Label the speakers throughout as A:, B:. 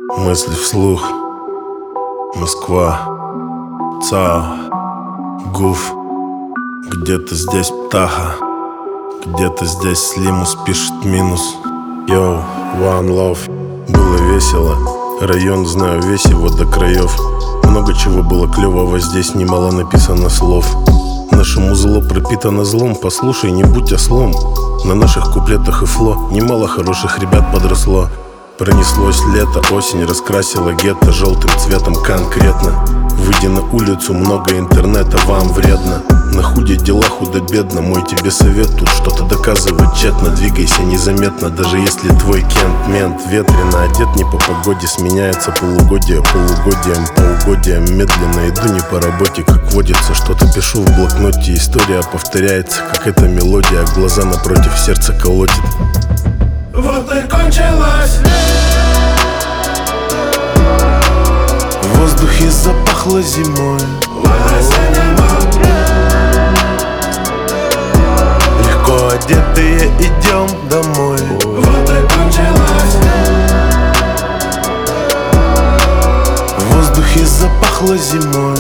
A: Мысли вслух. Москва. ЦАО. Гуф. Где-то здесь птаха, где-то здесь Слимус пишет минус. Йоу, one love. Было весело, район знаю весь его до краев. Много чего было клевого, здесь немало написано слов. Наше музло пропитано злом, послушай, не будь ослом. На наших куплетах и фло немало хороших ребят подросло. Пронеслось лето, осень раскрасила гетто желтым цветом конкретно. Выйди на улицу, много интернета, вам вредно. На худе дела худо-бедно, мой тебе совет, тут что-то доказывать тщетно. Двигайся незаметно, даже если твой кент мент. Ветрено одет не по погоде, сменяется полугодие полугодием, полугодием. Медленно иду не по работе, как водится, что-то пишу в блокноте. История повторяется, как эта мелодия, глаза напротив, сердце колотит.
B: Вот и кончилось.
A: В воздухе запахло зимой. Легко одетые идем домой.
B: Вот и кончилось.
A: В воздухе запахло зимой.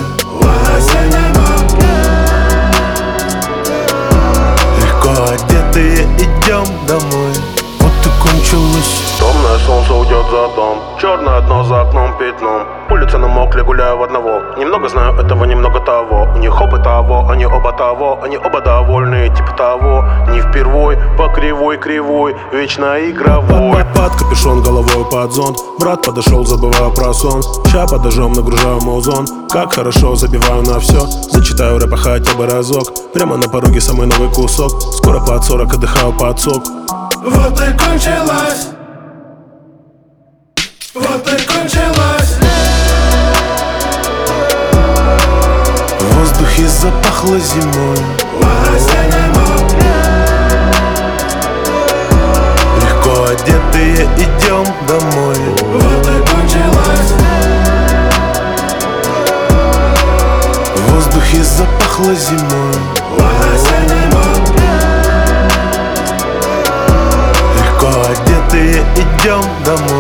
A: Легко одетые идем домой. Вот и кончилось.
C: Темное солнце уйдет за дом, черное дно за окном пятном. Улицы намокли, гуляю в одного. Немного знаю этого, немного того. У них оба того, они оба того. Они оба довольны, типа того. Не впервой, по кривой, кривой, вечно игровой.
A: Под капюшон, головой под зонт. Брат подошел, забываю про сон. Ща подожжем, нагружаю маузон. Как хорошо, забиваю на все. Зачитаю рэпа хотя бы разок. Прямо на пороге самый новый кусок. Скоро под 40, отдыхаю под сок.
B: Вот и кончилось. Вот и кончилось.
A: В воздухе запахло зимой. Легко одетые идем домой.
B: Вот и кончилось.
A: В воздухе запахло зимой. Легко одетые идем домой.